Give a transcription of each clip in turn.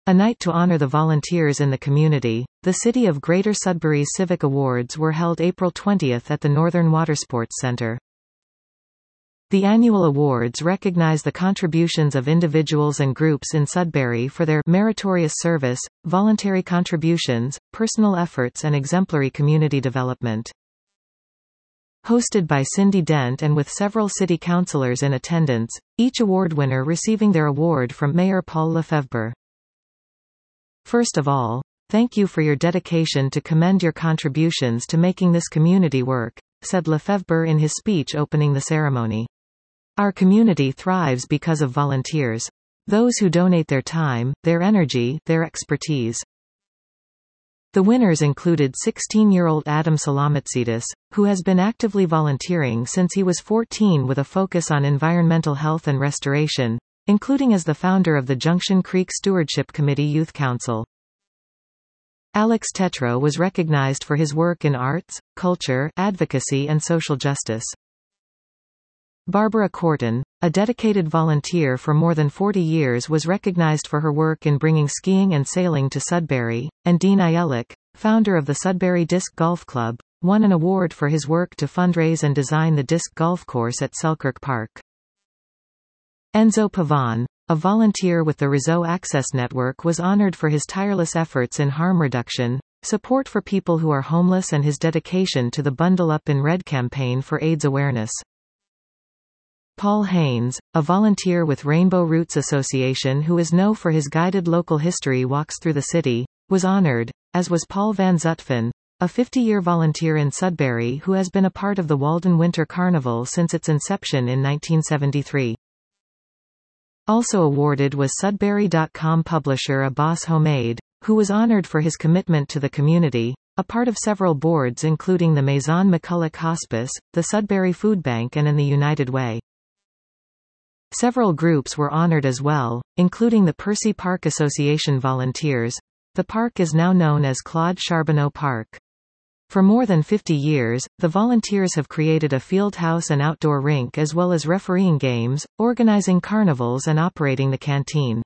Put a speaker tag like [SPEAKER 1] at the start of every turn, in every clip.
[SPEAKER 1] A night to honor the volunteers in the community. The City of Greater Sudbury's Civic Awards were held April 20 at the Northern Watersports Centre. The annual awards recognize the contributions of individuals and groups in Sudbury for their meritorious service, voluntary contributions, personal efforts and exemplary community development. Hosted by Cindy Dent and with several city councillors in attendance, each award winner receiving their award from Mayor Paul Lefebvre. First of all, thank you for your dedication to commend your contributions to making this community work, said Lefebvre in his speech opening the ceremony. Our community thrives because of volunteers. Those who donate their time, their energy, their expertise. The winners included 16-year-old Adam Salamitsidis, who has been actively volunteering since he was 14 with a focus on environmental health and restoration, including as the founder of the Junction Creek Stewardship Committee Youth Council. Alex Tetro was recognized for his work in arts, culture, advocacy and social justice. Barbara Corton, a dedicated volunteer for more than 40 years, was recognized for her work in bringing skiing and sailing to Sudbury, and Dean Ielik, founder of the Sudbury Disc Golf Club, won an award for his work to fundraise and design the disc golf course at Selkirk Park. Enzo Pavon, a volunteer with the Réseau Access Network, was honored for his tireless efforts in harm reduction, support for people who are homeless and his dedication to the Bundle Up in Red campaign for AIDS awareness. Paul Haynes, a volunteer with Rainbow Roots Association who is known for his guided local history walks through the city, was honored, as was Paul Van Zutphen, a 50-year volunteer in Sudbury who has been a part of the Walden Winter Carnival since its inception in 1973. Also awarded was Sudbury.com publisher Abbas Homade, who was honored for his commitment to the community, a part of several boards including the Maison McCulloch Hospice, the Sudbury Food Bank and the United Way. Several groups were honored as well, including the Percy Park Association volunteers. The park is now known as Claude Charbonneau Park. For more than 50 years, the volunteers have created a field house and outdoor rink as well as refereeing games, organizing carnivals and operating the canteen.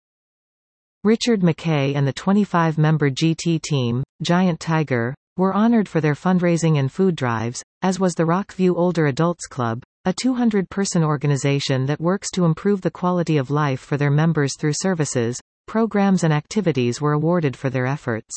[SPEAKER 1] Richard McKay and the 25-member GT team, Giant Tiger, were honored for their fundraising and food drives, as was the Rockview Older Adults Club, a 200-person organization that works to improve the quality of life for their members through services, programs and activities were awarded for their efforts.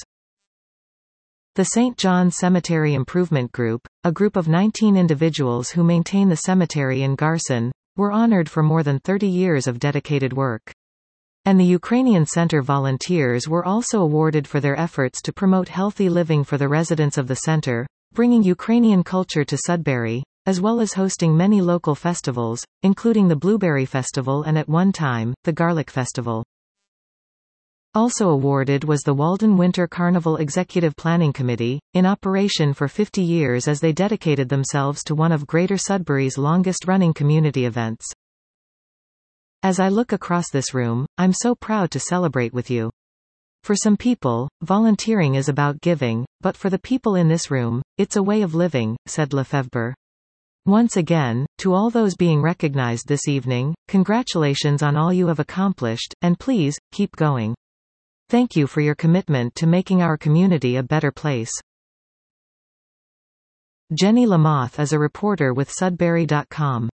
[SPEAKER 1] The St. John's Cemetery Improvement Group, a group of 19 individuals who maintain the cemetery in Garson, were honored for more than 30 years of dedicated work. And the Ukrainian Center volunteers were also awarded for their efforts to promote healthy living for the residents of the center, bringing Ukrainian culture to Sudbury, as well as hosting many local festivals, including the Blueberry Festival and at one time, the Garlic Festival. Also awarded was the Walden Winter Carnival Executive Planning Committee, in operation for 50 years as they dedicated themselves to one of Greater Sudbury's longest-running community events. As I look across this room, I'm so proud to celebrate with you. For some people, volunteering is about giving, but for the people in this room, it's a way of living, said Lefebvre. Once again, to all those being recognized this evening, congratulations on all you have accomplished, and please, keep going. Thank you for your commitment to making our community a better place. Jenny Lamoth is a reporter with Sudbury.com.